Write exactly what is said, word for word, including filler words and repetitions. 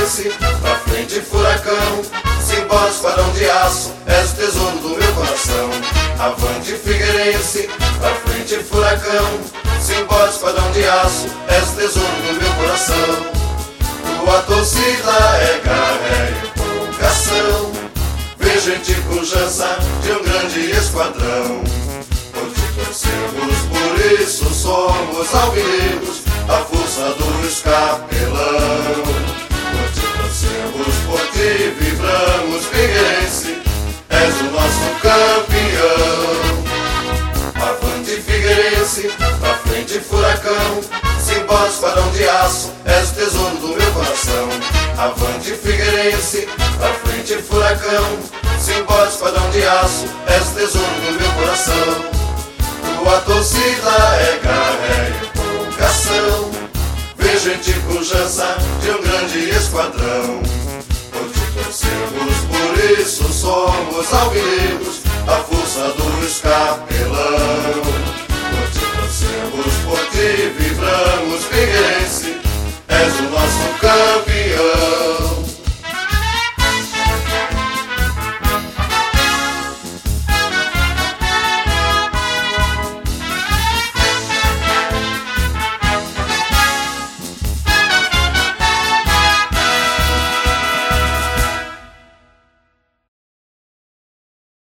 Figueirense, pra frente furacão, Simbora esquadrão de aço, és o tesouro do meu coração. Avante Figueirense, pra frente furacão, Simbora esquadrão de aço, és o tesouro do meu coração. Tua torcida é garra e empolgação, vê gente pujança de um grande esquadrão. Hoje torcemos, por isso somos alvinegros, a força do escapelão. Hoje torcemos por ti, vibramos Figueirense, és o nosso campeão. Avante Figueirense, pra frente furacão, Simbora esquadrão de aço, és o tesouro do meu coração. Avante Figueirense, pra frente furacão, Simbora esquadrão de aço, és o tesouro do meu coração. Tua torcida é garra e empolgação, vê gente pujança de um grande esquadrão. Hoje torcemos, por isso somos alvinegros, a força do escape.